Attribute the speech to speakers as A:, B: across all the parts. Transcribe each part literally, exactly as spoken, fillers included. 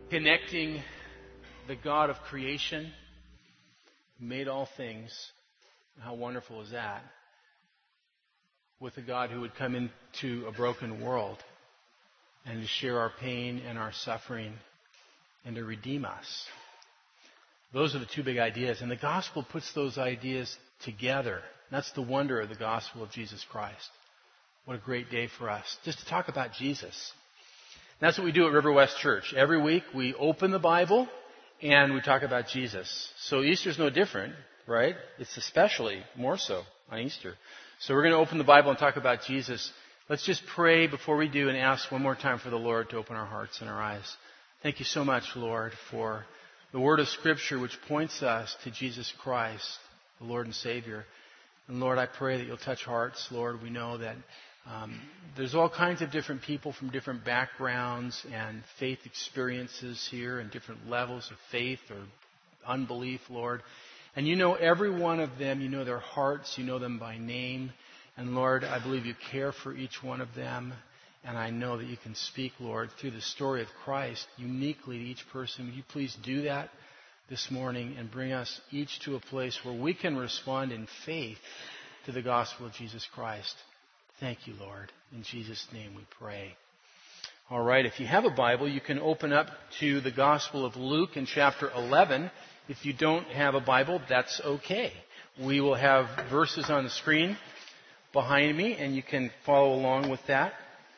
A: connecting the God of creation, who made all things, how wonderful is that, with a God who would come into a broken world and to share our pain and our suffering and to redeem us. Those are the two big ideas, and the gospel puts those ideas together. That's the wonder of the gospel of Jesus Christ. What a great day for us, just to talk about Jesus. And that's what we do at River West Church. Every week we open the Bible and we talk about Jesus. So Easter's no different, right? It's especially more so on Easter. So we're going to open the Bible and talk about Jesus. Let's just pray before we do and ask one more time for the Lord to open our hearts and our eyes. Thank you so much, Lord, for the word of Scripture which points us to Jesus Christ, the Lord and Savior. And Lord, I pray that you'll touch hearts. Lord, we know that um, there's all kinds of different people from different backgrounds and faith experiences here and different levels of faith or unbelief, Lord. And you know every one of them. You know their hearts. You know them by name. And Lord, I believe you care for each one of them. And I know that you can speak, Lord, through the story of Christ uniquely to each person. Would you please do that this morning and bring us each to a place where we can respond in faith to the gospel of Jesus Christ. Thank you, Lord. In Jesus' name we pray. All right, if you have a Bible, you can open up to the Gospel of Luke in chapter eleven. If you don't have a Bible, that's okay. We will have verses on the screen behind me, and you can follow along with that.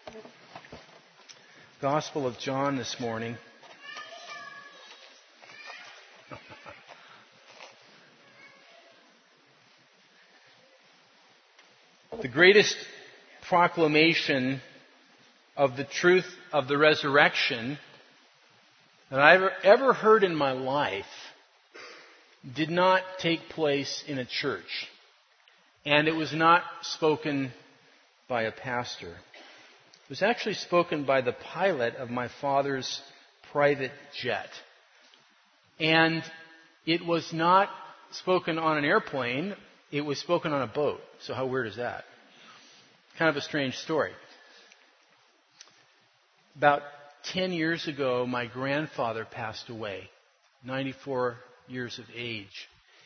A: Gospel of John this morning. The greatest proclamation of the truth of the resurrection that I've ever heard in my life did not take place in a church. And it was not spoken by a pastor. It was actually spoken by the pilot of my father's private jet. And it was not spoken on an airplane. It was spoken on a boat. So how weird is that? Kind of a strange story. About ten years ago, my grandfather passed away, ninety-four years of age.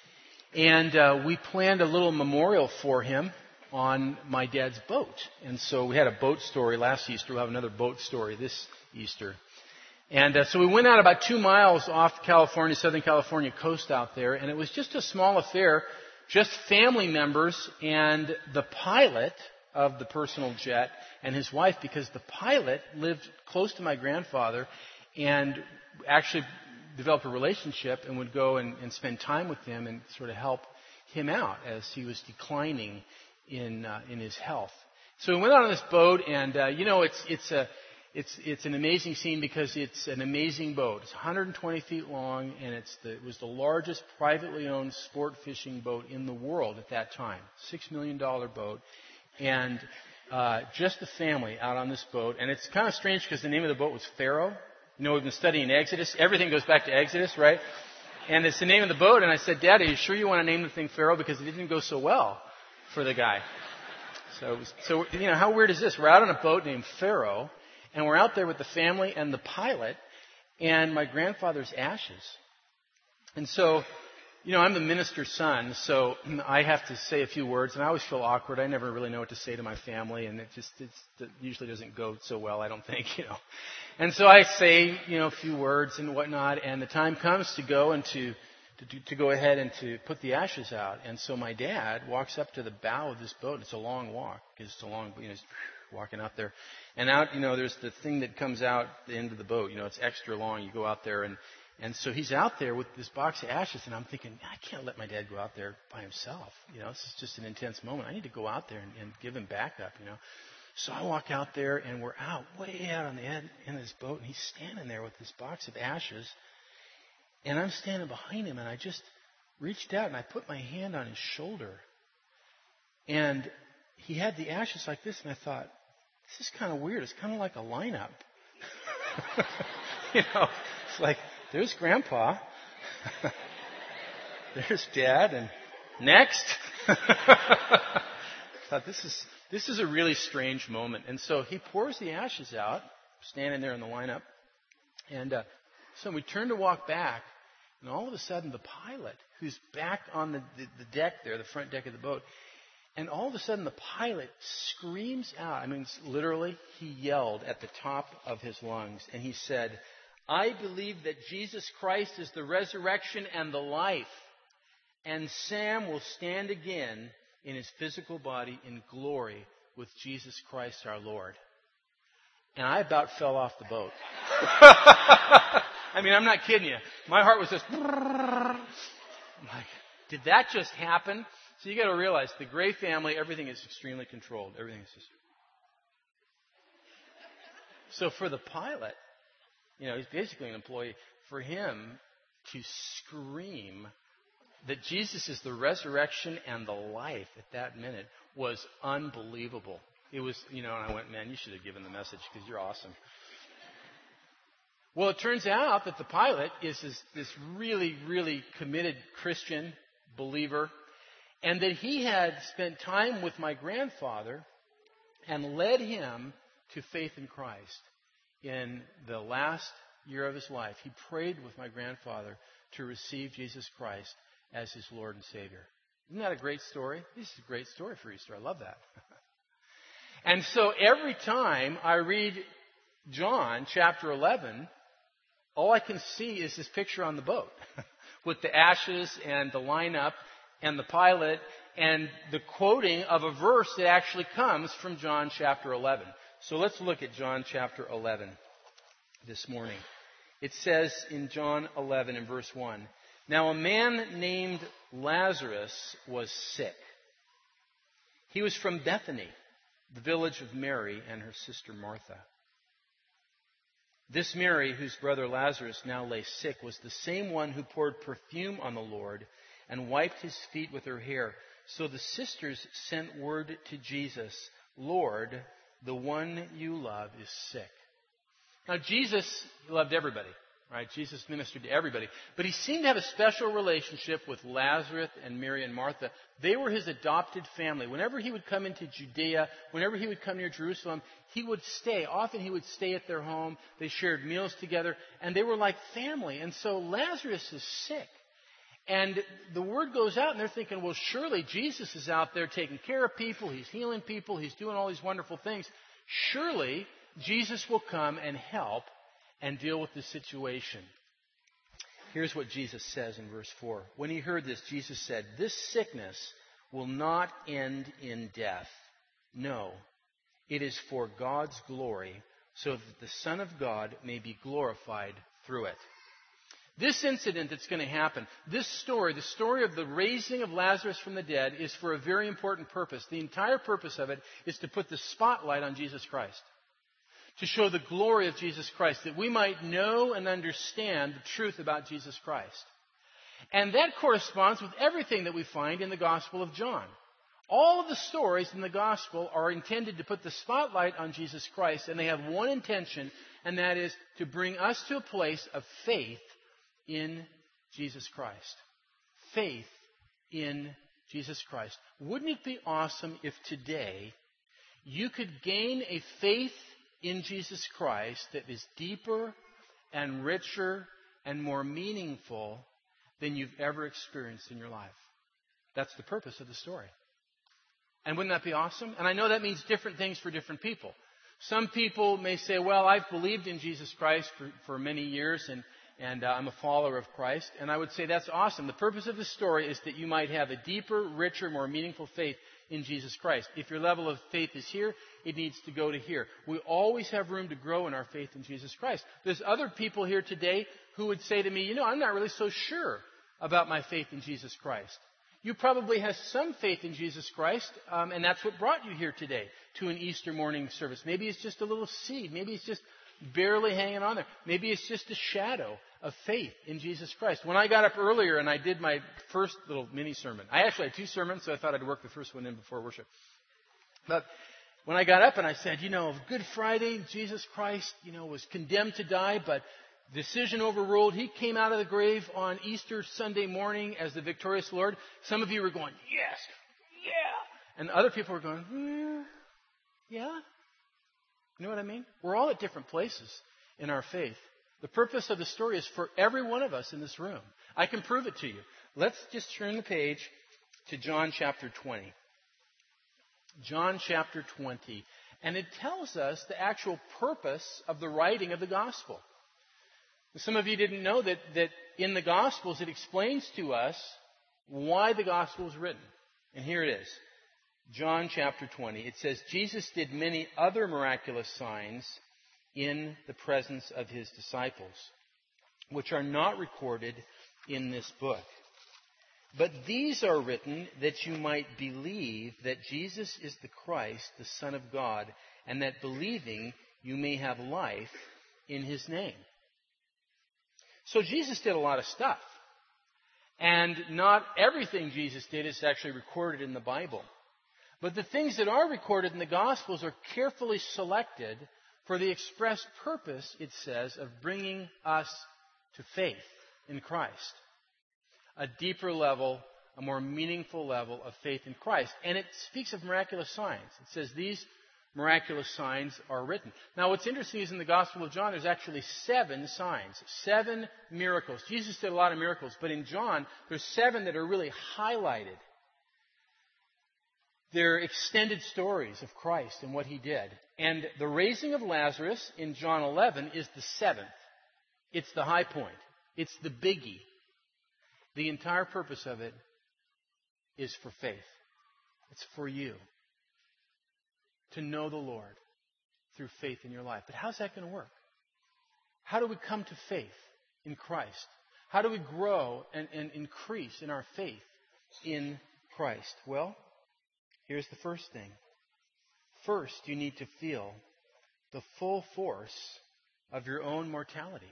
A: And uh, we planned a little memorial for him on my dad's boat. And so we had a boat story last Easter. We'll have another boat story this Easter. And uh, so we went out about two miles off California, Southern California coast out there. And it was just a small affair, just family members and the pilot of the personal jet and his wife, because the pilot lived close to my grandfather and actually developed a relationship and would go and, and spend time with him and sort of help him out as he was declining in uh, in his health. So we went out on this boat, and uh, you know it's it's a it's it's an amazing scene because it's an amazing boat. It's one hundred twenty feet long, and it's the, it was the largest privately owned sport fishing boat in the world at that time. Six million dollar boat, and uh, just the family out on this boat. And it's kind of strange because the name of the boat was Pharaoh. You know, we've been studying Exodus. Everything goes back to Exodus, right? And it's the name of the boat. And I said, Dad, are you sure you want to name the thing Pharaoh? Because it didn't go so well for the guy. So, it was, so you know, how weird is this? We're out on a boat named Pharaoh, and we're out there with the family and the pilot and my grandfather's ashes. And so, you know, I'm the minister's son, so I have to say a few words, and I always feel awkward. I never really know what to say to my family, and it just it's, it usually doesn't go so well, I don't think, you know. And so I say, you know, a few words and whatnot, and the time comes to go and to, to, to go ahead and to put the ashes out. And so my dad walks up to the bow of this boat. It's a long walk, because it's a long, you know, he's walking out there. And out, you know, there's the thing that comes out the end of the boat. You know, it's extra long. You go out there, and And so he's out there with this box of ashes, and I'm thinking, I can't let my dad go out there by himself. You know, this is just an intense moment. I need to go out there and, and give him backup, you know. So I walk out there, and we're out, way out on the end, end of this boat, and he's standing there with this box of ashes. And I'm standing behind him, and I just reached out, and I put my hand on his shoulder. And he had the ashes like this, and I thought, this is kind of weird. It's kind of like a lineup. You know, it's like, there's Grandpa. There's Dad. And next. I thought, this is this is a really strange moment. And so he pours the ashes out, standing there in the lineup. And uh, So we turned to walk back, and all of a sudden the pilot, who's back on the, the, the deck there, the front deck of the boat, and all of a sudden the pilot screams out. I mean, literally, he yelled at the top of his lungs, and he said, "I believe that Jesus Christ is the resurrection and the life, and Sam will stand again in his physical body in glory with Jesus Christ our Lord." And I about fell off the boat. I mean, I'm not kidding you. My heart was just... I'm like, did that just happen? So you got to realize, the Gray family, everything is extremely controlled. Everything is just... So for the pilot, you know, he's basically an employee. For him to scream that Jesus is the resurrection and the life at that minute was unbelievable. It was, you know, and I went, man, you should have given the message because you're awesome. Well, it turns out that the pilot is this, this really, really committed Christian believer, and that he had spent time with my grandfather and led him to faith in Christ in the last year of his life. He prayed with my grandfather to receive Jesus Christ as his Lord and Savior. Isn't that a great story? This is a great story for Easter. I love that. And so every time I read John chapter eleven, all I can see is this picture on the boat with the ashes and the lineup and the pilot and the quoting of a verse that actually comes from John chapter eleven. So let's look at John chapter eleven this morning. It says in John eleven in verse one, "Now a man named Lazarus was sick. He was from Bethany, the village of Mary and her sister Martha. This Mary, whose brother Lazarus now lay sick, was the same one who poured perfume on the Lord and wiped his feet with her hair. So the sisters sent word to Jesus, 'Lord, the one you love is sick.'" Now, Jesus loved everybody, right? Jesus ministered to everybody. But he seemed to have a special relationship with Lazarus and Mary and Martha. They were his adopted family. Whenever he would come into Judea, whenever he would come near Jerusalem, he would stay. Often he would stay at their home. They shared meals together, and they were like family. And so Lazarus is sick. And the word goes out, and they're thinking, well, surely Jesus is out there taking care of people. He's healing people. He's doing all these wonderful things. Surely Jesus will come and help and deal with this situation. Here's what Jesus says in verse four. When he heard this, Jesus said, "This sickness will not end in death. No, it is for God's glory, so that the Son of God may be glorified through it." This incident that's going to happen, this story, the story of the raising of Lazarus from the dead, is for a very important purpose. The entire purpose of it is to put the spotlight on Jesus Christ, to show the glory of Jesus Christ, that we might know and understand the truth about Jesus Christ. And that corresponds with everything that we find in the Gospel of John. All of the stories in the Gospel are intended to put the spotlight on Jesus Christ, and they have one intention, and that is to bring us to a place of faith in Jesus Christ. Faith in Jesus Christ. Wouldn't it be awesome if today you could gain a faith in Jesus Christ that is deeper and richer and more meaningful than you've ever experienced in your life? That's the purpose of the story. And wouldn't that be awesome? And I know that means different things for different people. Some people may say, well, I've believed in Jesus Christ for, for many years, and And uh, I'm a follower of Christ. And I would say that's awesome. The purpose of the story is that you might have a deeper, richer, more meaningful faith in Jesus Christ. If your level of faith is here, it needs to go to here. We always have room to grow in our faith in Jesus Christ. There's other people here today who would say to me, you know, I'm not really so sure about my faith in Jesus Christ. You probably have some faith in Jesus Christ, um, and that's what brought you here today to an Easter morning service. Maybe it's just a little seed. Maybe it's just barely hanging on there. Maybe it's just a shadow of faith in Jesus Christ. When I got up earlier and I did my first little mini sermon, I actually had two sermons, so I thought I'd work the first one in before worship. But when I got up and I said, you know, Good Friday, Jesus Christ, you know, was condemned to die, but decision overruled. He came out of the grave on Easter Sunday morning as the victorious Lord. Some of you were going, yes, yeah. And other people were going, mm, yeah. You know what I mean? We're all at different places in our faith. The purpose of the story is for every one of us in this room. I can prove it to you. Let's just turn the page to John chapter twenty. John chapter twenty. And it tells us the actual purpose of the writing of the gospel. Some of you didn't know that, that in the Gospels it explains to us why the gospel was written. And here it is. John chapter twenty. It says, Jesus did many other miraculous signs in the presence of his disciples, which are not recorded in this book. But these are written that you might believe that Jesus is the Christ, the Son of God, and that believing you may have life in his name. So Jesus did a lot of stuff. And not everything Jesus did is actually recorded in the Bible. But the things that are recorded in the Gospels are carefully selected for the express purpose, it says, of bringing us to faith in Christ. A deeper level, a more meaningful level of faith in Christ. And it speaks of miraculous signs. It says these miraculous signs are written. Now what's interesting is in the Gospel of John there's actually seven signs. Seven miracles. Jesus did a lot of miracles, but in John there's seven that are really highlighted. They're extended stories of Christ and what he did. And the raising of Lazarus in John eleven is the seventh. It's the high point. It's the biggie. The entire purpose of it is for faith. It's for you to know the Lord through faith in your life. But how's that going to work? How do we come to faith in Christ? How do we grow and, and increase in our faith in Christ? Well, here's the first thing. First, you need to feel the full force of your own mortality.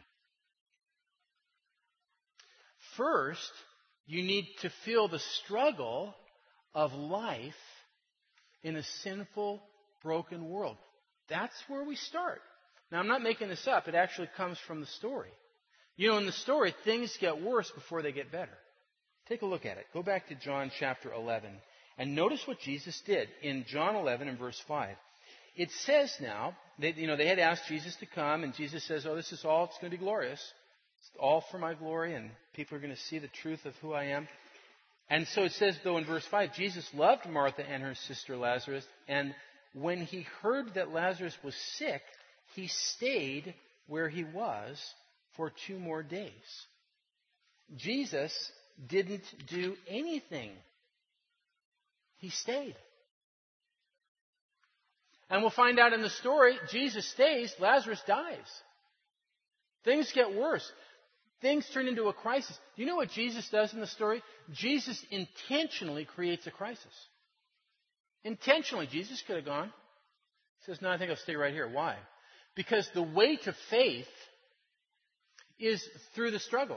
A: First, you need to feel the struggle of life in a sinful, broken world. That's where we start. Now, I'm not making this up. It actually comes from the story. You know, in the story, things get worse before they get better. Take a look at it. Go back to John chapter eleven. And notice what Jesus did in John eleven and verse five. It says now, they, you know, they had asked Jesus to come, and Jesus says, oh, this is all, it's going to be glorious. It's all for my glory, and people are going to see the truth of who I am. And so it says, though, in verse five, Jesus loved Martha and her sister Lazarus, and when he heard that Lazarus was sick, he stayed where he was for two more days. Jesus didn't do anything. He stayed. And we'll find out in the story, Jesus stays, Lazarus dies. Things get worse. Things turn into a crisis. Do you know what Jesus does in the story? Jesus intentionally creates a crisis. Intentionally. Jesus could have gone. He says, no, I think I'll stay right here. Why? Because the way to faith is through the struggle.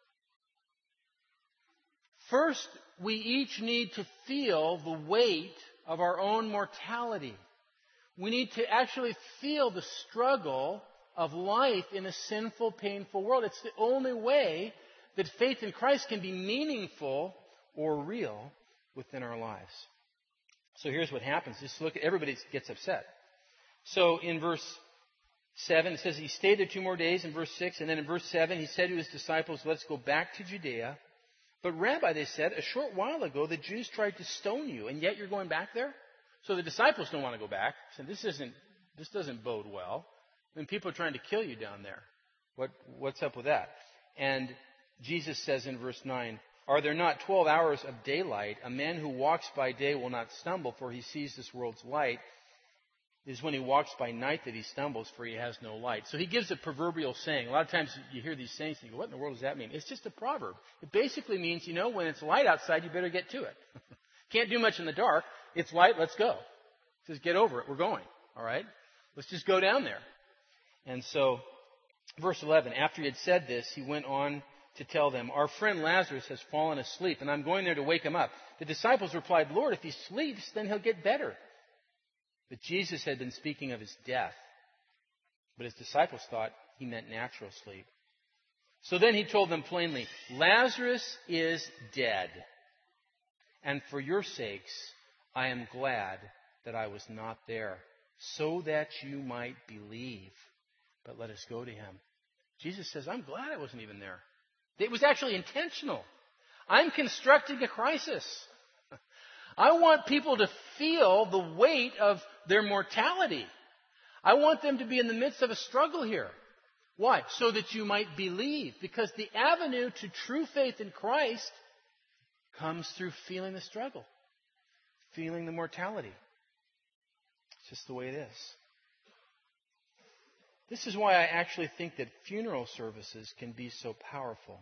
A: First, we each need to feel the weight of our own mortality. We need to actually feel the struggle of life in a sinful, painful world. It's the only way that faith in Christ can be meaningful or real within our lives. So here's what happens. Just look at, everybody gets upset. So in verse seven, it says he stayed there two more days in verse six. And then in verse seven, he said to his disciples, let's go back to Judea. But Rabbi, they said, a short while ago the Jews tried to stone you, and yet you're going back there? So the disciples don't want to go back. So this isn't, this doesn't bode well. I mean, people are trying to kill you down there. What, what's up with that? And Jesus says in verse nine, are there not twelve hours of daylight? A man who walks by day will not stumble, for he sees this world's light. It is when he walks by night that he stumbles, for he has no light. So he gives a proverbial saying. A lot of times you hear these sayings and you go, what in the world does that mean? It's just a proverb. It basically means, you know, when it's light outside, you better get to it. Can't do much in the dark. It's light, let's go. He says, get over it, we're going. All right? Let's just go down there. And so, verse eleven, after he had said this, he went on to tell them, our friend Lazarus has fallen asleep, and I'm going there to wake him up. The disciples replied, Lord, if he sleeps, then he'll get better. But Jesus had been speaking of his death. But his disciples thought he meant natural sleep. So then he told them plainly, Lazarus is dead. And for your sakes, I am glad that I was not there, so that you might believe. But let us go to him. Jesus says, I'm glad I wasn't even there. It was actually intentional. I'm constructing a crisis. I want people to feel the weight of their mortality. I want them to be in the midst of a struggle here. Why? So that you might believe. Because the avenue to true faith in Christ comes through feeling the struggle, feeling the mortality. It's just the way it is. This is why I actually think that funeral services can be so powerful.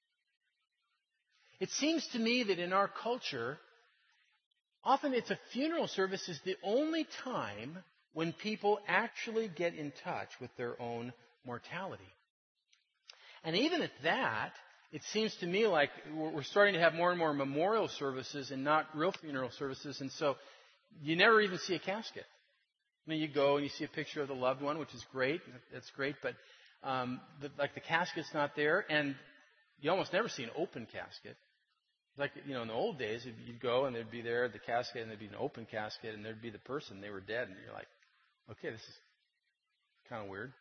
A: It seems to me that in our culture, often it's a funeral service is the only time when people actually get in touch with their own mortality. And even at that, it seems to me like we're starting to have more and more memorial services and not real funeral services. And so you never even see a casket. I mean, you go and you see a picture of the loved one, which is great. That's great. But um, the, like the casket's not there. And you almost never see an open casket. Like, you know, in the old days, you'd go and there'd be there the casket and there'd be an open casket and there'd be the person. They were dead. And you're like, okay, this is kind of weird.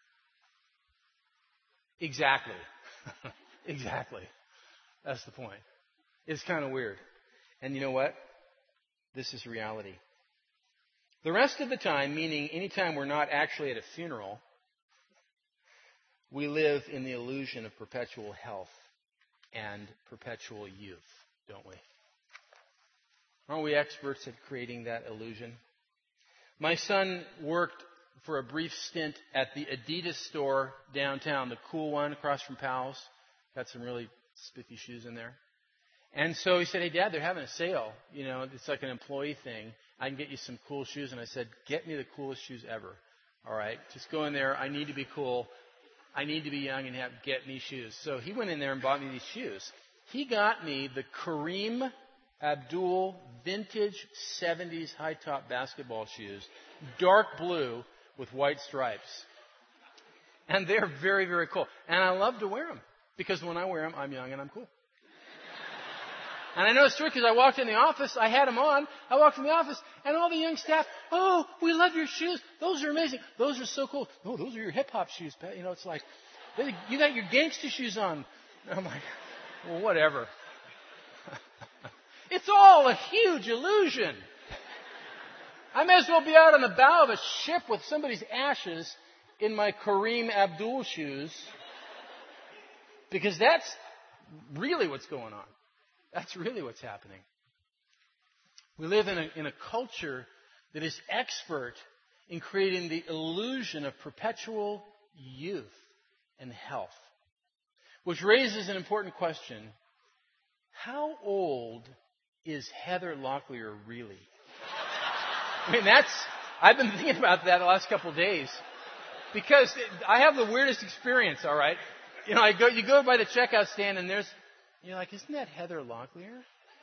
A: Exactly. Exactly. That's the point. It's kind of weird. And you know what? This is reality. The rest of the time, meaning anytime we're not actually at a funeral, we live in the illusion of perpetual health and perpetual youth, don't we? Aren't we experts at creating that illusion? My son worked for a brief stint at the Adidas store downtown, the cool one across from Powell's. Got some really spiffy shoes in there. And so he said, hey, Dad, they're having a sale. You know, it's like an employee thing. I can get you some cool shoes. And I said, get me the coolest shoes ever. All right, just go in there. I need to be cool. I need to be young and have get me shoes. So he went in there and bought me these shoes. He got me the Kareem Abdul vintage seventies high-top basketball shoes, dark blue with white stripes. And they're very, very cool. And I love to wear them because when I wear them, I'm young and I'm cool. And I know it's true because I walked in the office, I had them on, I walked in the office, and all the young staff, oh, we love your shoes. Those are amazing. Those are so cool. Oh, those are your hip-hop shoes, Pat. You know, it's like, you got your gangster shoes on. And I'm like, well, whatever. It's all a huge illusion. I may as well be out on the bow of a ship with somebody's ashes in my Kareem Abdul shoes because that's really what's going on. That's really what's happening. We live in a, in a culture that is expert in creating the illusion of perpetual youth and health, which raises an important question. How old is Heather Locklear really? I mean, that's, I've been thinking about that the last couple of days because I have the weirdest experience, all right? You know, I go, you go by the checkout stand and there's, you're like, isn't that Heather Locklear?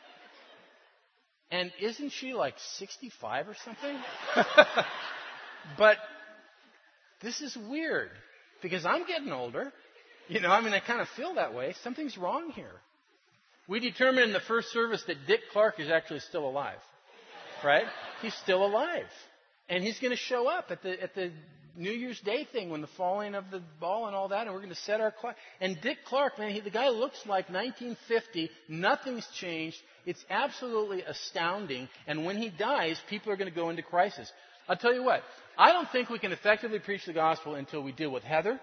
A: And isn't she like sixty-five or something? But this is weird because I'm getting older. You know, I mean, I kind of feel that way. Something's wrong here. We determined in the first service that Dick Clark is actually still alive. Right? He's still alive. And he's going to show up at the at the New Year's Day thing when the falling of the ball and all that, and we're going to set our clock. And Dick Clark, man, he, the guy looks like nineteen fifty. Nothing's changed. It's absolutely astounding. And when he dies, people are going to go into crisis. I'll tell you what. I don't think we can effectively preach the gospel until we deal with Heather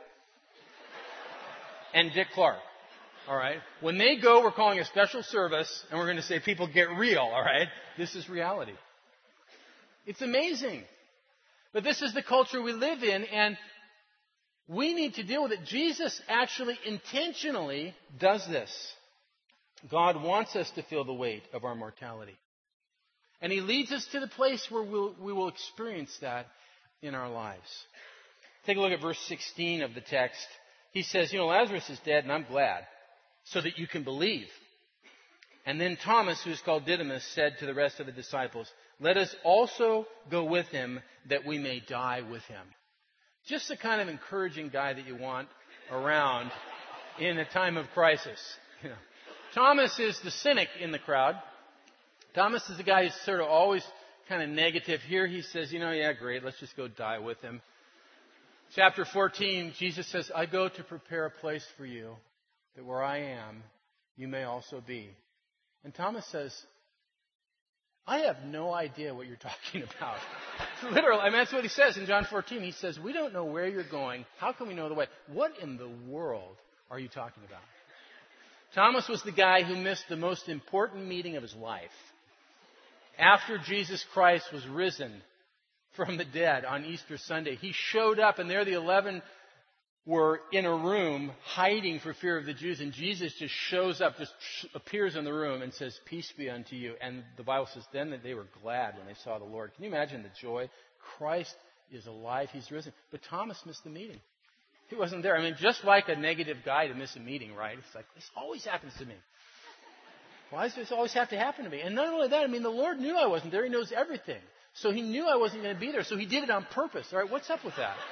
A: and Dick Clark. All right? When they go, we're calling a special service, and we're going to say, people, get real, all right? This is reality. It's amazing. But this is the culture we live in, and we need to deal with it. Jesus actually intentionally does this. God wants us to feel the weight of our mortality. And He leads us to the place where we'll, we will experience that in our lives. Take a look at verse sixteen of the text. He says, you know, Lazarus is dead, and I'm glad, so that you can believe. And then Thomas, who is called Didymus, said to the rest of the disciples, let us also go with him that we may die with him. Just the kind of encouraging guy that you want around in a time of crisis. You know, Thomas is the cynic in the crowd. Thomas is the guy who's sort of always kind of negative. Here he says, you know, yeah, great, let's just go die with him. Chapter fourteen, Jesus says, I go to prepare a place for you, that where I am, you may also be. And Thomas says, I have no idea what you're talking about. Literally, I mean, that's what he says in John fourteen. He says, we don't know where you're going. How can we know the way? What in the world are you talking about? Thomas was the guy who missed the most important meeting of his life. After Jesus Christ was risen from the dead on Easter Sunday, he showed up, and there the eleven were in a room hiding for fear of the Jews, and Jesus just shows up, just appears in the room and says, peace be unto you. And the Bible says then that they were glad when they saw the Lord. Can you imagine the joy? Christ is alive. He's risen. But Thomas missed the meeting. He wasn't there. I mean, just like a negative guy to miss a meeting, right? It's like, this always happens to me. Why does this always have to happen to me? And not only that, I mean, the Lord knew I wasn't there. He knows everything. So he knew I wasn't going to be there. So he did it on purpose. All right, what's up with that?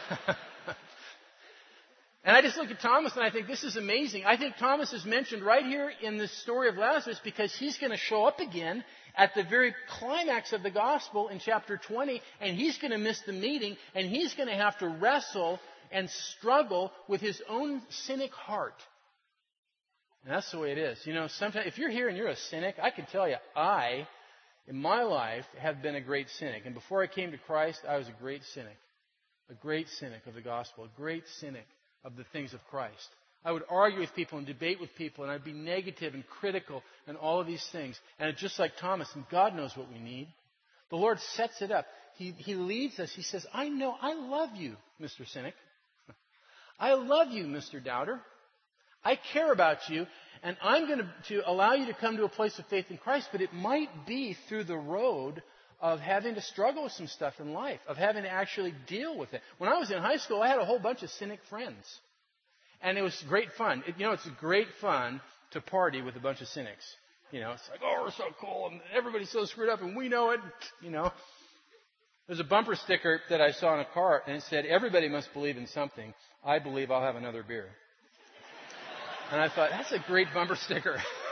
A: And I just look at Thomas and I think this is amazing. I think Thomas is mentioned right here in the story of Lazarus because he's going to show up again at the very climax of the gospel in chapter twenty, and he's going to miss the meeting, and he's going to have to wrestle and struggle with his own cynic heart. And that's the way it is. You know, sometimes if you're here and you're a cynic, I can tell you, I, in my life, have been a great cynic. And before I came to Christ, I was a great cynic. A great cynic of the gospel. A great cynic of the things of Christ. I would argue with people and debate with people, and I'd be negative and critical and all of these things. And it's just like Thomas, and God knows what we need. The Lord sets it up. He, he leads us. He says, I know, I love you, Mister Cynic. I love you, Mister Doubter. I care about you, and I'm going to, to allow you to come to a place of faith in Christ, but it might be through the road of having to struggle with some stuff in life, of having to actually deal with it. When I was in high school, I had a whole bunch of cynic friends, and it was great fun. It, you know, it's great fun to party with a bunch of cynics. You know, it's like, oh, we're so cool, and everybody's so screwed up, and we know it, you know. There's a bumper sticker that I saw in a car, and it said, everybody must believe in something. I believe I'll have another beer. And I thought, that's a great bumper sticker.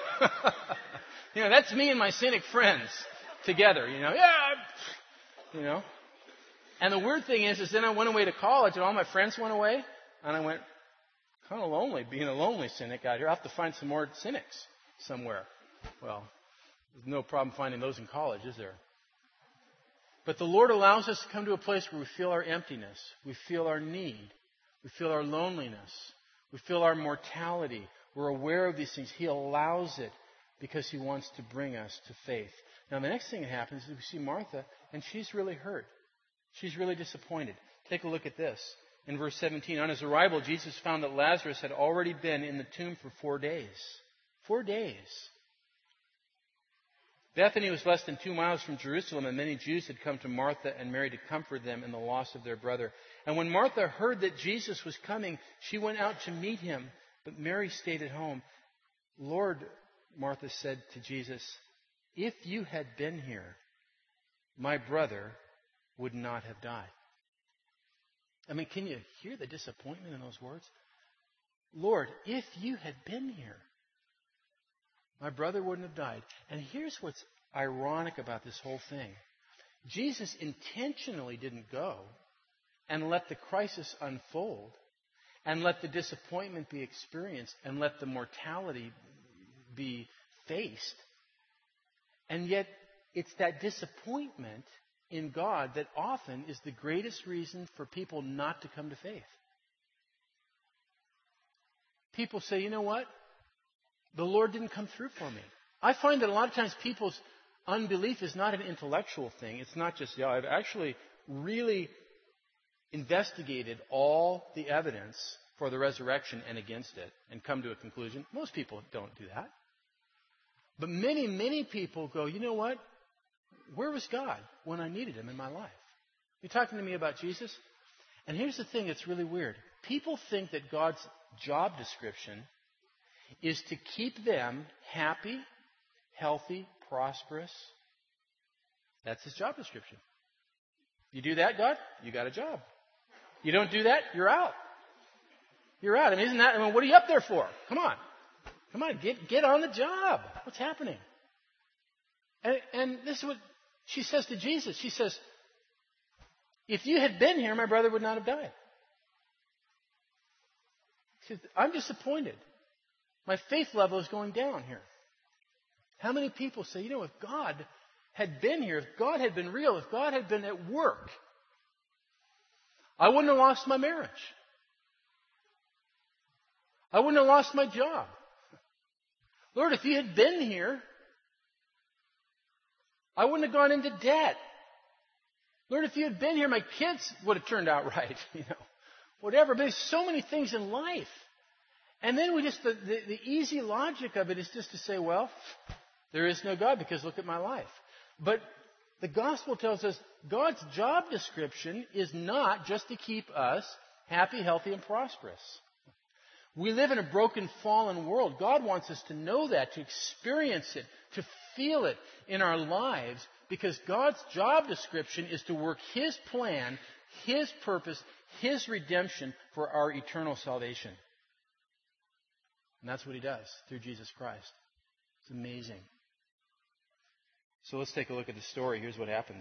A: You know, that's me and my cynic friends together, you know. Yeah, you know. And the weird thing is, is then I went away to college, and all my friends went away, and I went, kind of lonely, being a lonely cynic out here. I'll have to find some more cynics somewhere. Well, there's no problem finding those in college, is there? But the Lord allows us to come to a place where we feel our emptiness, we feel our need, we feel our loneliness, we feel our mortality. We're aware of these things. He allows it because He wants to bring us to faith. Now, the next thing that happens is we see Martha, and she's really hurt. She's really disappointed. Take a look at this. In verse seventeen, on His arrival, Jesus found that Lazarus had already been in the tomb for four days. Four days. Bethany was less than two miles from Jerusalem, and many Jews had come to Martha and Mary to comfort them in the loss of their brother. And when Martha heard that Jesus was coming, she went out to meet Him, but Mary stayed at home. Lord, Martha said to Jesus, if you had been here, my brother would not have died. I mean, can you hear the disappointment in those words? Lord, if you had been here, my brother wouldn't have died. And here's what's ironic about this whole thing. Jesus intentionally didn't go and let the crisis unfold and let the disappointment be experienced and let the mortality be faced. And yet, it's that disappointment in God that often is the greatest reason for people not to come to faith. People say, you know what? The Lord didn't come through for me. I find that a lot of times people's unbelief is not an intellectual thing. It's not just, yeah, I've actually really investigated all the evidence for the resurrection and against it and come to a conclusion. Most people don't do that. But many, many people go, you know what? Where was God when I needed Him in my life? You're talking to me about Jesus? And here's the thing that's really weird. People think that God's job description is to keep them happy, healthy, prosperous. That's His job description. You do that, God, you got a job. You don't do that, you're out. You're out. I mean, isn't that, I mean, what are you up there for? Come on. Come on, get, get on the job. What's happening? And, and this is what she says to Jesus. She says, if you had been here, my brother would not have died. He said, I'm disappointed. My faith level is going down here. How many people say, you know, if God had been here, if God had been real, if God had been at work, I wouldn't have lost my marriage. I wouldn't have lost my job. Lord, if you had been here, I wouldn't have gone into debt. Lord, if you had been here, my kids would have turned out right. You know, whatever. But there's so many things in life. And then we just, the, the, the easy logic of it is just to say, well, there is no God because look at my life. But the gospel tells us God's job description is not just to keep us happy, healthy, and prosperous. We live in a broken, fallen world. God wants us to know that, to experience it, to feel it in our lives, because God's job description is to work His plan, His purpose, His redemption for our eternal salvation. And that's what He does through Jesus Christ. It's amazing. So let's take a look at the story. Here's what happens.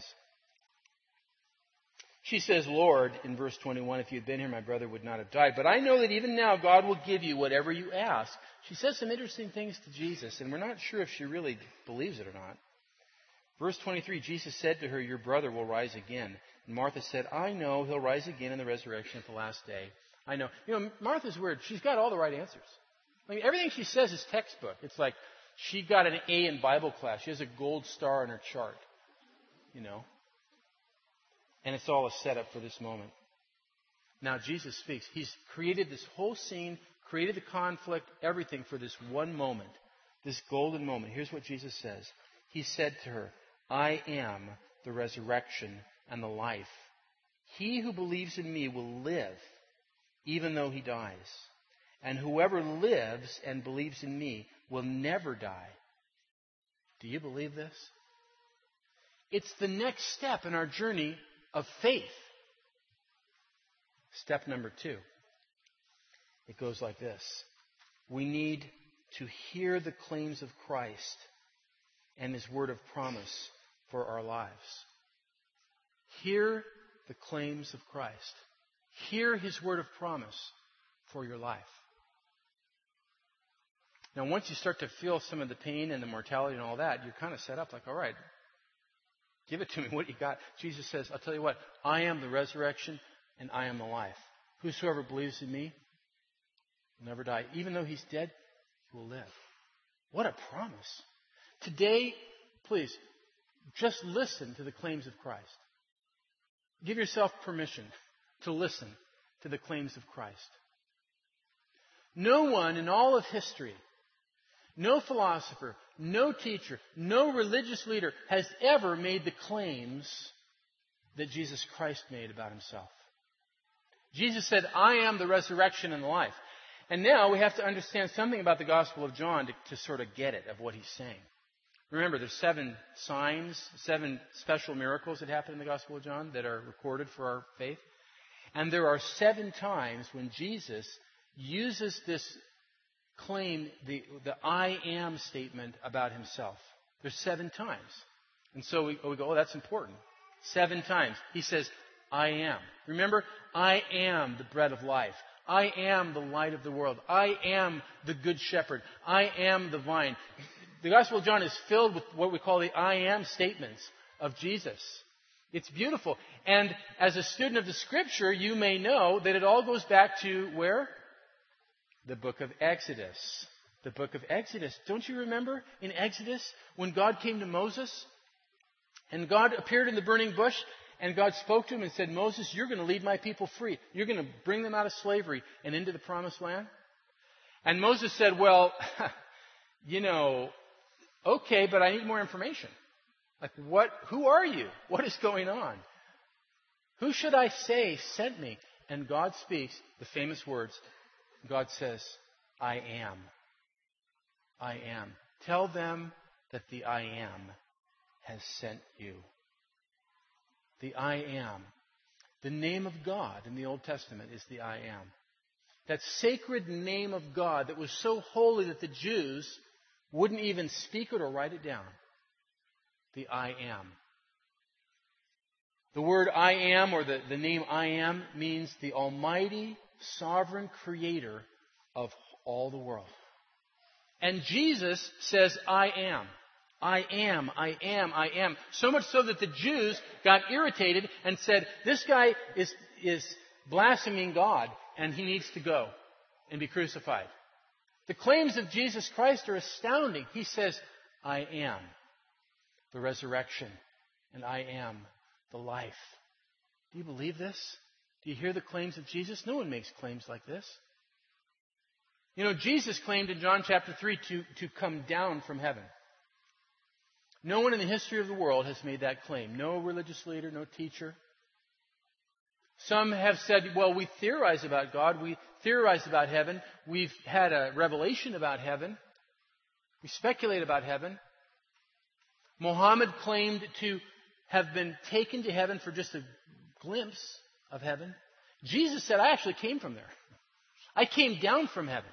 A: She says, Lord, in verse twenty-one, if you had been here, my brother would not have died. But I know that even now God will give you whatever you ask. She says some interesting things to Jesus, and we're not sure if she really believes it or not. Verse twenty-three, Jesus said to her, your brother will rise again. And Martha said, I know he'll rise again in the resurrection at the last day. I know. You know, Martha's weird. She's got all the right answers. I mean, everything she says is textbook. It's like she got an A in Bible class. She has a gold star on her chart. You know. And it's all a setup for this moment. Now Jesus speaks. He's created this whole scene, created the conflict, everything for this one moment, this golden moment. Here's what Jesus says. He said to her, I am the resurrection and the life. He who believes in me will live, even though he dies. And whoever lives and believes in me will never die. Do you believe this? It's the next step in our journey of faith. Step number two. It goes like this. We need to hear the claims of Christ and His word of promise for our lives. Hear the claims of Christ. Hear His word of promise for your life. Now, once you start to feel some of the pain and the mortality and all that, you're kind of set up like, all right, give it to me. What you got? Jesus says, I'll tell you what, I am the resurrection and I am the life. Whosoever believes in me will never die. Even though he's dead, he will live. What a promise. Today, please, just listen to the claims of Christ. Give yourself permission to listen to the claims of Christ. No one in all of history, no philosopher, no teacher, no religious leader has ever made the claims that Jesus Christ made about Himself. Jesus said, I am the resurrection and the life. And now we have to understand something about the Gospel of John to, to sort of get it, of what He's saying. Remember, there's seven signs, seven special miracles that happen in the Gospel of John that are recorded for our faith. And there are seven times when Jesus uses this claim, the, the I am statement about Himself. There's seven times. And so we, we go, oh, that's important. Seven times. He says, I am. Remember, I am the bread of life. I am the light of the world. I am the good shepherd. I am the vine. The Gospel of John is filled with what we call the I am statements of Jesus. It's beautiful. And as a student of the Scripture, you may know that it all goes back to where? The book of Exodus. The book of Exodus. Don't you remember in Exodus when God came to Moses and God appeared in the burning bush and God spoke to him and said, Moses, you're going to lead my people free. You're going to bring them out of slavery and into the promised land. And Moses said, well, you know, okay, but I need more information. Like what, who are you? What is going on? Who should I say sent me? And God speaks the famous words. God says, I am. I am. Tell them that the I am has sent you. The I am. The name of God in the Old Testament is the I am. That sacred name of God that was so holy that the Jews wouldn't even speak it or write it down. The I am. The word I am, or the, the name I am, means the Almighty, sovereign Creator of all the world. And Jesus says, I am. I am, I am, I am. So much so that the Jews got irritated and said, this guy is, is blaspheming God and he needs to go and be crucified. The claims of Jesus Christ are astounding. He says, I am the resurrection and I am the life. Do you believe this? Do you hear the claims of Jesus? No one makes claims like this. You know, Jesus claimed in John chapter three to, to come down from heaven. No one in the history of the world has made that claim. No religious leader, no teacher. Some have said, well, we theorize about God. We theorize about heaven. We've had a revelation about heaven. We speculate about heaven. Muhammad claimed to have been taken to heaven for just a glimpse of heaven. Jesus said, I actually came from there. I came down from heaven.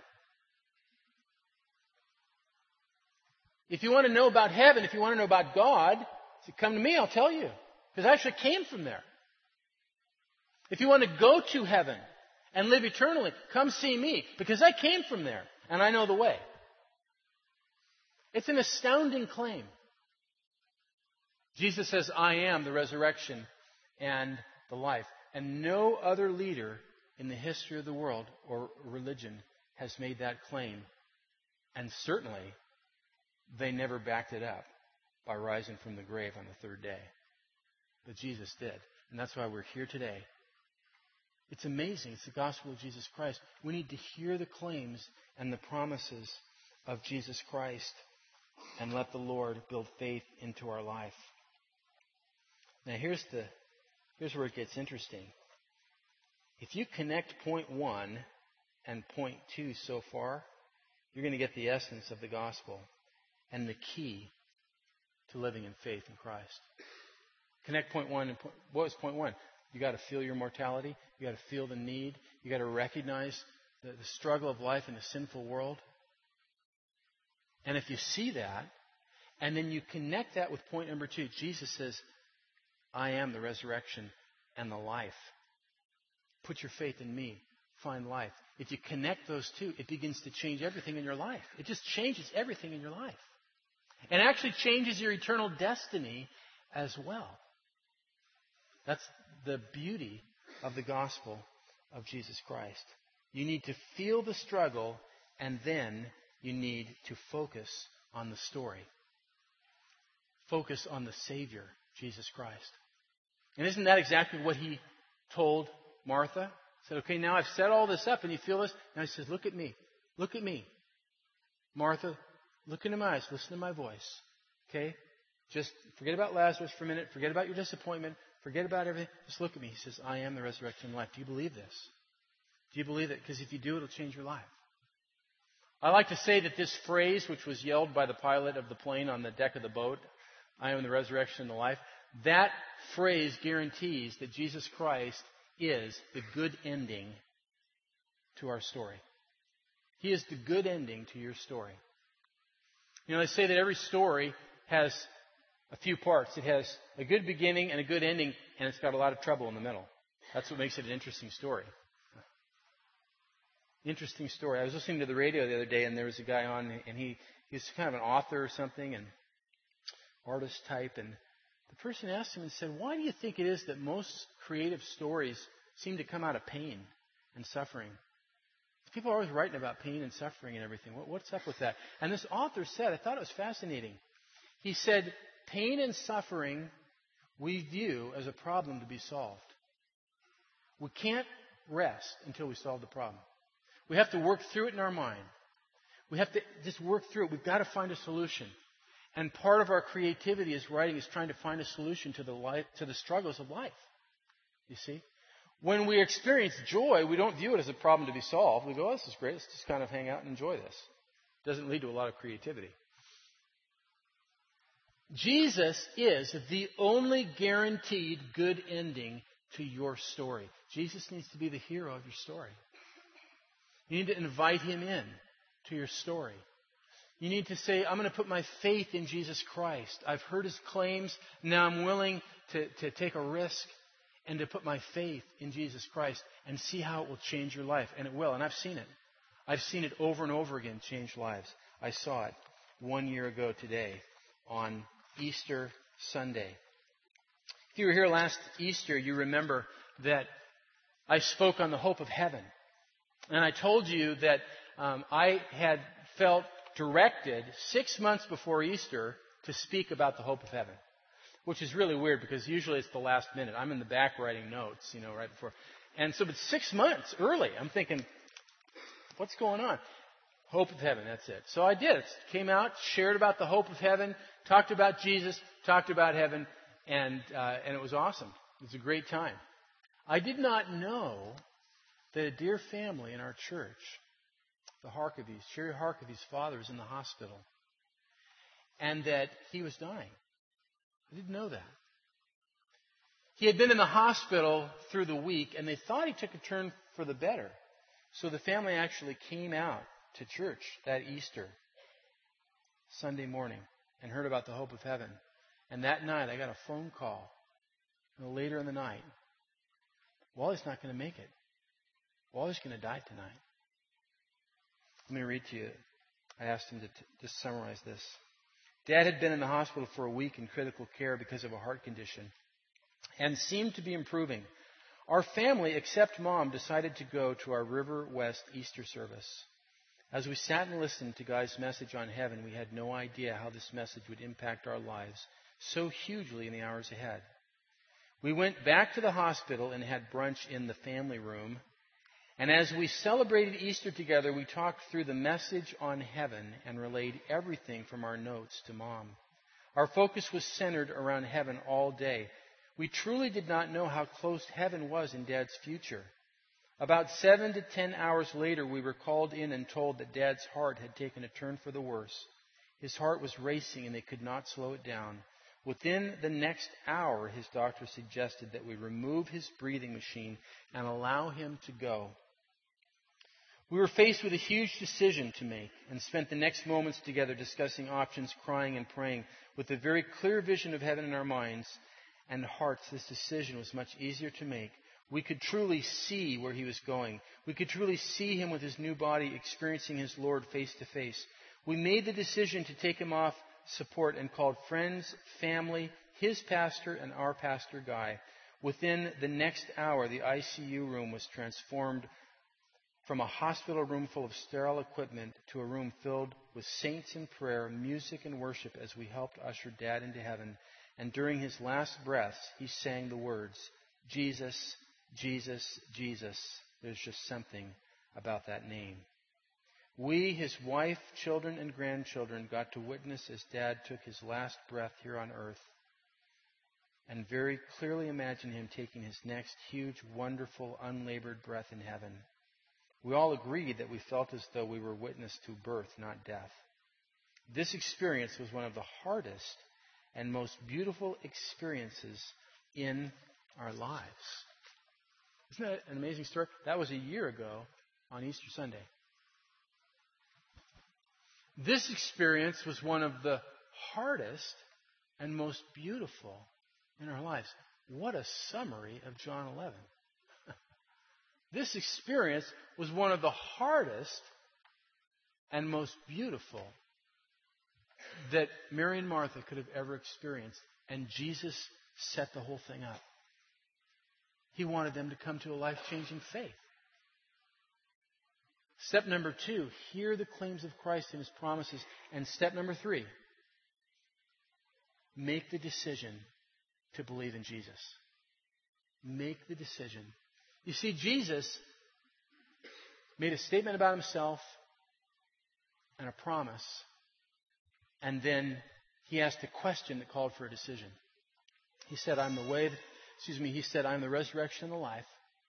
A: If you want to know about heaven, if you want to know about God, come to me, I'll tell you. Because I actually came from there. If you want to go to heaven and live eternally, come see me. Because I came from there and I know the way. It's an astounding claim. Jesus says, I am the resurrection and the life. And no other leader in the history of the world or religion has made that claim. And certainly, they never backed it up by rising from the grave on the third day. But Jesus did. And that's why we're here today. It's amazing. It's the gospel of Jesus Christ. We need to hear the claims and the promises of Jesus Christ and let the Lord build faith into our life. Now here's the here's where it gets interesting. If you connect point one and point two so far, you're going to get the essence of the gospel and the key to living in faith in Christ. Connect point one and point, what was point one? You got to feel your mortality. You got to feel the need. You got to recognize the, the struggle of life in a sinful world. And if you see that, and then you connect that with point number two, Jesus says, I am the resurrection and the life. Put your faith in me. Find life. If you connect those two, it begins to change everything in your life. It just changes everything in your life. And actually changes your eternal destiny as well. That's the beauty of the gospel of Jesus Christ. You need to feel the struggle, and then you need to focus on the story. Focus on the Savior, Jesus Christ. And isn't that exactly what he told Martha? He said, okay, now I've set all this up, and you feel this. Now he says, look at me. Look at me. Martha, look into my eyes. Listen to my voice. Okay? Just forget about Lazarus for a minute. Forget about your disappointment. Forget about everything. Just look at me. He says, I am the resurrection and life. Do you believe this? Do you believe it? Because if you do, it'll change your life. I like to say that this phrase, which was yelled by the pilot of the plane on the deck of the boat, I am the resurrection and the life, that phrase guarantees that Jesus Christ is the good ending to our story. He is the good ending to your story. You know, they say that every story has a few parts. It has a good beginning and a good ending, and it's got a lot of trouble in the middle. That's what makes it an interesting story. Interesting story. I was listening to the radio the other day, and there was a guy on, and he, he was kind of an author or something, and artist type, and the person asked him and said, why do you think it is that most creative stories seem to come out of pain and suffering? People are always writing about pain and suffering and everything. What, what's up with that? And this author said, I thought it was fascinating. He said, pain and suffering we view as a problem to be solved. We can't rest until we solve the problem. We have to work through it in our mind. We have to just work through it. We've got to find a solution. And part of our creativity as writing is trying to find a solution to the life, to the struggles of life. You see? When we experience joy, we don't view it as a problem to be solved. We go, oh, this is great. Let's just kind of hang out and enjoy this. It doesn't lead to a lot of creativity. Jesus is the only guaranteed good ending to your story. Jesus needs to be the hero of your story. You need to invite him in to your story. You need to say, I'm going to put my faith in Jesus Christ. I've heard his claims. Now I'm willing to, to take a risk and to put my faith in Jesus Christ and see how it will change your life. And it will. And I've seen it. I've seen it over and over again change lives. I saw it one year ago today on Easter Sunday. If you were here last Easter, you remember that I spoke on the hope of heaven. And I told you that um, I had felt directed six months before Easter to speak about the hope of heaven, which is really weird because usually it's the last minute. I'm in the back writing notes, you know, right before. And so, but six months early, I'm thinking, what's going on? Hope of heaven, that's it. So I did. Came out, shared about the hope of heaven, talked about Jesus, talked about heaven, and uh, and it was awesome. It was a great time. I did not know that a dear family in our church, the Harkavies, Sherry Harkavy's father is in the hospital, and that he was dying. I didn't know that. He had been in the hospital through the week, and they thought he took a turn for the better. So the family actually came out to church that Easter Sunday morning and heard about the hope of heaven. And that night, I got a phone call, you know, later in the night. Wally's not going to make it. Wally's going to die tonight. Let me read to you. I asked him to t- just summarize this. Dad had been in the hospital for a week in critical care because of a heart condition and seemed to be improving. Our family, except Mom, decided to go to our River West Easter service. As we sat and listened to Guy's message on heaven, we had no idea how this message would impact our lives so hugely in the hours ahead. We went back to the hospital and had brunch in the family room. And as we celebrated Easter together, we talked through the message on heaven and relayed everything from our notes to Mom. Our focus was centered around heaven all day. We truly did not know how close heaven was in Dad's future. About seven to ten hours later, we were called in and told that Dad's heart had taken a turn for the worse. His heart was racing and they could not slow it down. Within the next hour, his doctor suggested that we remove his breathing machine and allow him to go. We were faced with a huge decision to make and spent the next moments together discussing options, crying and praying. With a very clear vision of heaven in our minds and hearts, this decision was much easier to make. We could truly see where he was going. We could truly see him with his new body, experiencing his Lord face to face. We made the decision to take him off support and called friends, family, his pastor, and our pastor, Guy. Within the next hour, the I C U room was transformed from a hospital room full of sterile equipment to a room filled with saints in prayer, music, and worship as we helped usher Dad into heaven. And during his last breaths, he sang the words, Jesus, Jesus, Jesus. There's just something about that name. We, his wife, children, and grandchildren, got to witness as Dad took his last breath here on earth and very clearly imagine him taking his next huge, wonderful, unlabored breath in heaven. We all agreed that we felt as though we were witness to birth, not death. This experience was one of the hardest and most beautiful experiences in our lives. Isn't that an amazing story? That was a year ago on Easter Sunday. This experience was one of the hardest and most beautiful in our lives. What a summary of John eleven. This experience was one of the hardest and most beautiful that Mary and Martha could have ever experienced. And Jesus set the whole thing up. He wanted them to come to a life-changing faith. Step number two, hear the claims of Christ and his promises. And step number three, make the decision to believe in Jesus. Make the decision. You see, Jesus made a statement about himself and a promise, and then he asked a question that called for a decision. He said, I'm the way, excuse me, he said, I'm the resurrection and the life.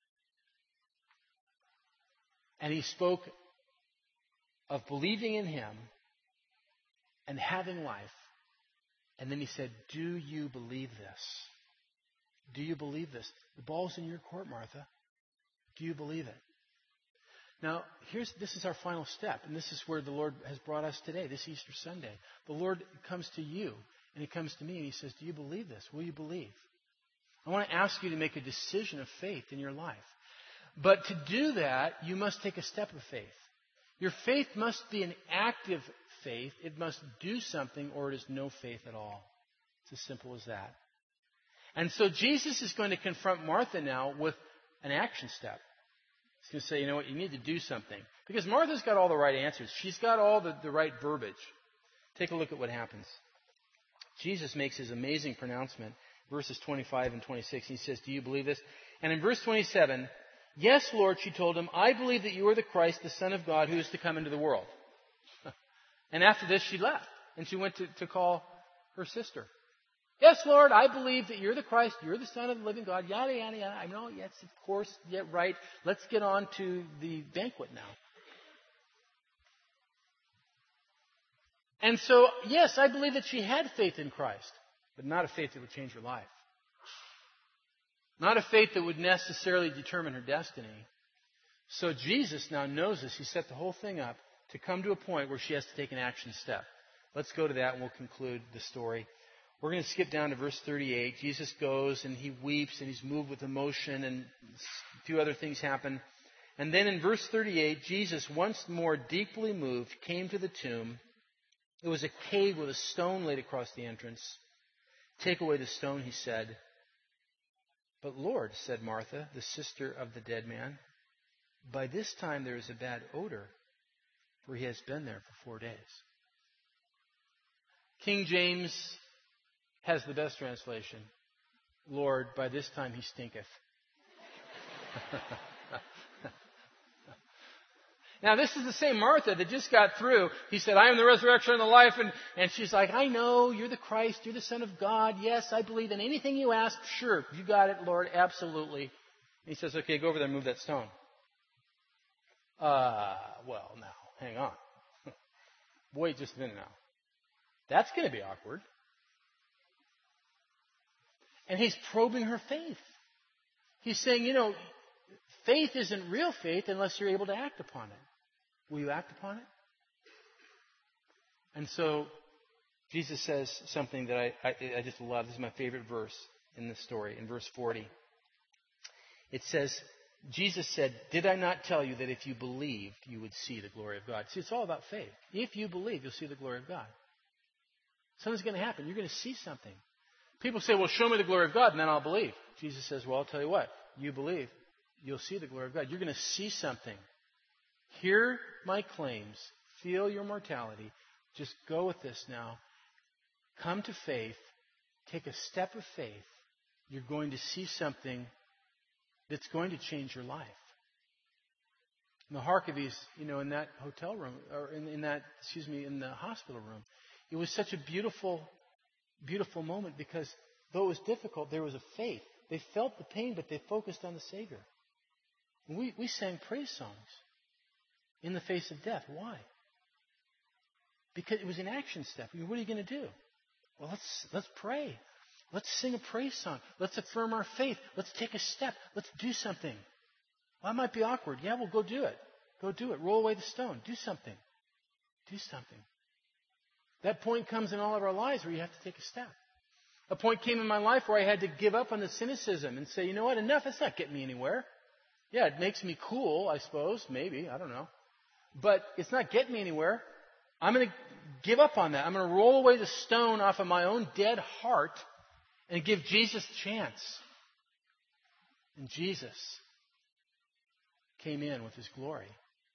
A: And he spoke of believing in him and having life. And then he said, do you believe this? Do you believe this? The ball's in your court, Martha. Do you believe it? Now, here's this is our final step, and this is where the Lord has brought us today, this Easter Sunday. The Lord comes to you, and he comes to me, and he says, do you believe this? Will you believe? I want to ask you to make a decision of faith in your life. But to do that, you must take a step of faith. Your faith must be an active faith. It must do something, or it is no faith at all. It's as simple as that. And so Jesus is going to confront Martha now with an action step. He's going to say, you know what, you need to do something. Because Martha's got all the right answers. She's got all the, the right verbiage. Take a look at what happens. Jesus makes his amazing pronouncement, verses twenty-five and twenty-six. He says, do you believe this? And in verse twenty-seven, yes, Lord, she told him, I believe that you are the Christ, the Son of God, who is to come into the world. And after this, she left. And she went to, to call her sister. Yes, Lord, I believe that you're the Christ, you're the Son of the living God, yada, yada, yada. I know, yes, of course, yeah, right. Let's get on to the banquet now. And so, yes, I believe that she had faith in Christ, but not a faith that would change her life. Not a faith that would necessarily determine her destiny. So Jesus now knows this. He set the whole thing up to come to a point where she has to take an action step. Let's go to that and we'll conclude the story. We're going to skip down to verse thirty-eight. Jesus goes and he weeps and he's moved with emotion and a few other things happen. And then in verse thirty-eight, Jesus, once more deeply moved, came to the tomb. It was a cave with a stone laid across the entrance. Take away the stone, he said. But Lord, said Martha, the sister of the dead man, by this time there is a bad odor, for he has been there for four days. King James has the best translation. Lord, by this time he stinketh. Now, this is the same Martha that just got through. He said, I am the resurrection and the life. And, and she's like, I know, you're the Christ, you're the Son of God. Yes, I believe in anything you ask. Sure, you got it, Lord, absolutely. And he says, okay, go over there and move that stone. Uh, well, now, hang on. Wait just a minute now. That's going to be awkward. And he's probing her faith. He's saying, you know, faith isn't real faith unless you're able to act upon it. Will you act upon it? And so Jesus says something that I, I, I just love. This is my favorite verse in the story, in verse forty. It says, Jesus said, did I not tell you that if you believed, you would see the glory of God? See, it's all about faith. If you believe, you'll see the glory of God. Something's going to happen. You're going to see something. People say, well, show me the glory of God, and then I'll believe. Jesus says, well, I'll tell you what. You believe, you'll see the glory of God. You're going to see something. Hear my claims. Feel your mortality. Just go with this now. Come to faith. Take a step of faith. You're going to see something that's going to change your life. In the Harkavies, you know, in that hotel room, or in, in that, excuse me, in the hospital room, it was such a beautiful, beautiful moment because though it was difficult, there was a faith. They felt the pain, but they focused on the Savior. We, we sang praise songs in the face of death. Why? Because it was an action step. I mean, what are you going to do? Well, let's let's pray. Let's sing a praise song. Let's affirm our faith. Let's take a step. Let's do something. Well, that might be awkward. Yeah, well, go do it. Go do it. Roll away the stone. Do something. Do something. That point comes in all of our lives where you have to take a step. A point came in my life where I had to give up on the cynicism and say, you know what, enough. It's not getting me anywhere. Yeah, it makes me cool, I suppose. Maybe. I don't know. But it's not getting me anywhere. I'm going to give up on that. I'm going to roll away the stone off of my own dead heart and give Jesus a chance. And Jesus came in with his glory.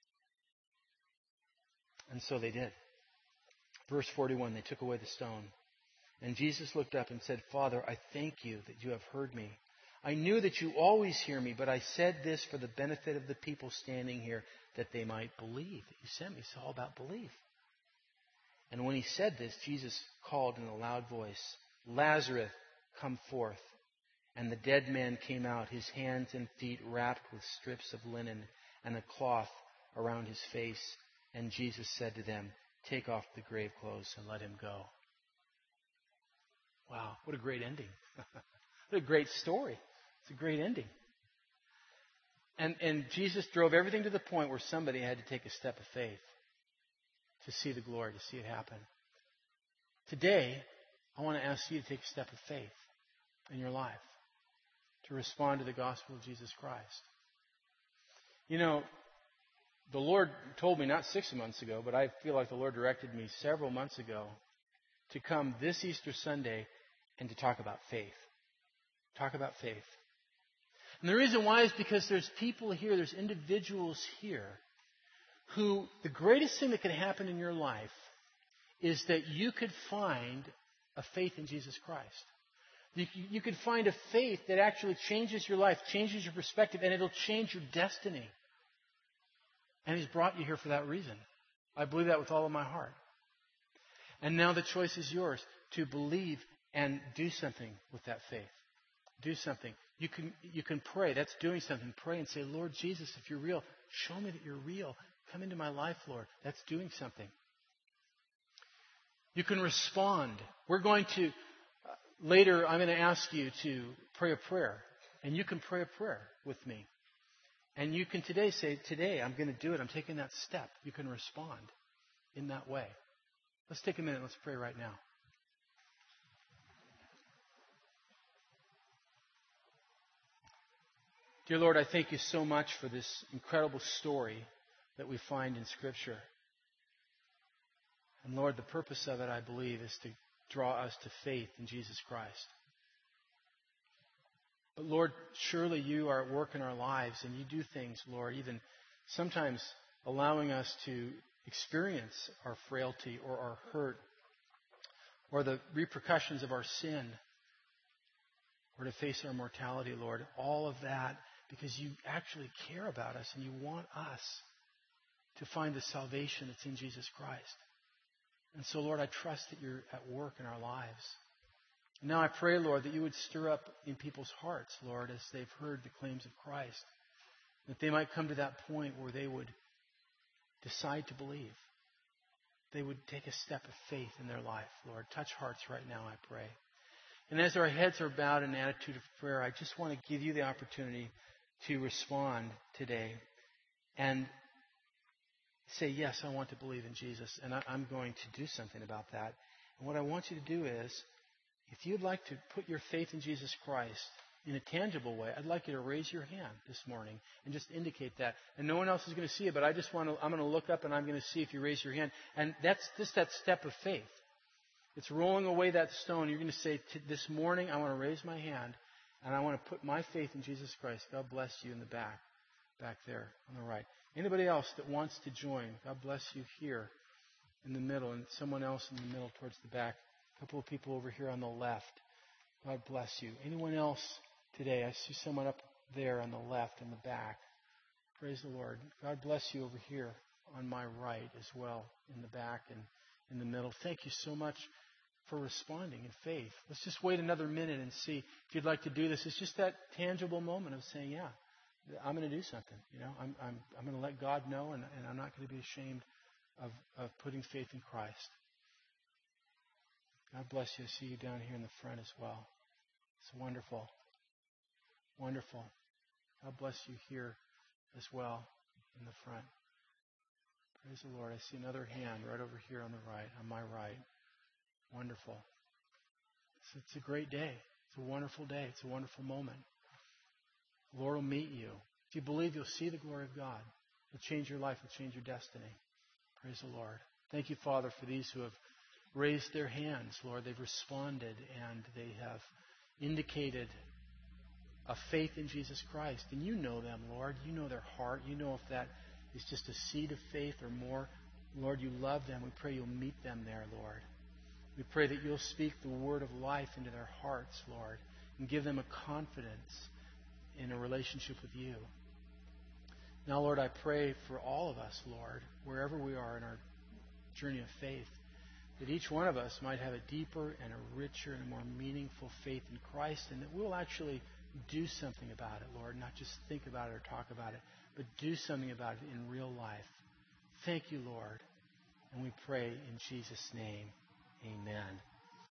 A: And so they did. Verse forty-one, they took away the stone. And Jesus looked up and said, Father, I thank you that you have heard me. I knew that you always hear me, but I said this for the benefit of the people standing here, that they might believe that you sent me. It's all about belief. And when he said this, Jesus called in a loud voice, Lazarus, come forth. And the dead man came out, his hands and feet wrapped with strips of linen and a cloth around his face. And Jesus said to them, take off the grave clothes and let him go. Wow, what a great ending. What a great story. It's a great ending. And, and Jesus drove everything to the point where somebody had to take a step of faith to see the glory, to see it happen. Today, I want to ask you to take a step of faith in your life, to respond to the gospel of Jesus Christ. You know, the Lord told me not six months ago, but I feel like the Lord directed me several months ago to come this Easter Sunday and to talk about faith. Talk about faith. And the reason why is because there's people here, there's individuals here who the greatest thing that could happen in your life is that you could find a faith in Jesus Christ. You, you could find a faith that actually changes your life, changes your perspective, and it'll change your destiny. And He's brought you here for that reason. I believe that with all of my heart. And now the choice is yours to believe and do something with that faith. Do something. You can, you can pray. That's doing something. Pray and say, Lord Jesus, if you're real, show me that you're real. Come into my life, Lord. That's doing something. You can respond. We're going to, uh, later I'm going to ask you to pray a prayer. And you can pray a prayer with me. And you can today say, today I'm going to do it. I'm taking that step. You can respond in that way. Let's take a minute. Let's pray right now. Dear Lord, I thank you so much for this incredible story that we find in Scripture. And Lord, the purpose of it, I believe, is to draw us to faith in Jesus Christ. But Lord, surely you are at work in our lives and you do things, Lord, even sometimes allowing us to experience our frailty or our hurt or the repercussions of our sin or to face our mortality, Lord. All of that because you actually care about us and you want us to find the salvation that's in Jesus Christ. And so, Lord, I trust that you're at work in our lives. Now I pray, Lord, that you would stir up in people's hearts, Lord, as they've heard the claims of Christ, that they might come to that point where they would decide to believe. They would take a step of faith in their life, Lord. Touch hearts right now, I pray. And as our heads are bowed in an attitude of prayer, I just want to give you the opportunity to respond today and say, yes, I want to believe in Jesus, and I, I'm going to do something about that. And what I want you to do is, if you'd like to put your faith in Jesus Christ in a tangible way, I'd like you to raise your hand this morning and just indicate that. And no one else is going to see it, but I just want to, I'm going to look up and I'm going to see if you raise your hand. And that's just that step of faith. It's rolling away that stone. You're going to say, this morning I want to raise my hand and I want to put my faith in Jesus Christ. God bless you in the back, back there on the right. Anybody else that wants to join, God bless you here in the middle and someone else in the middle towards the back. A couple of people over here on the left. God bless you. Anyone else today? I see someone up there on the left in the back. Praise the Lord. God bless you over here on my right as well, in the back and in the middle. Thank you so much for responding in faith. Let's just wait another minute and see if you'd like to do this. It's just that tangible moment of saying, yeah, I'm going to do something. You know, I'm I'm I'm going to let God know, and, and I'm not going to be ashamed of, of putting faith in Christ. God bless you. I see you down here in the front as well. It's wonderful. Wonderful. God bless you here as well in the front. Praise the Lord. I see another hand right over here on the right, on my right. Wonderful. It's, it's a great day. It's a wonderful day. It's a wonderful moment. The Lord will meet you. If you believe, you'll see the glory of God. It'll change your life. It'll change your destiny. Praise the Lord. Thank you, Father, for these who have raised their hands, Lord. They've responded and they have indicated a faith in Jesus Christ. And you know them, Lord. You know their heart. You know if that is just a seed of faith or more. Lord, you love them. We pray you'll meet them there, Lord. We pray that you'll speak the word of life into their hearts, Lord, and give them a confidence in a relationship with you. Now, Lord, I pray for all of us, Lord, wherever we are in our journey of faith, that each one of us might have a deeper and a richer and a more meaningful faith in Christ, and that we'll actually do something about it, Lord, not just think about it or talk about it, but do something about it in real life. Thank you, Lord. And we pray in Jesus' name, amen.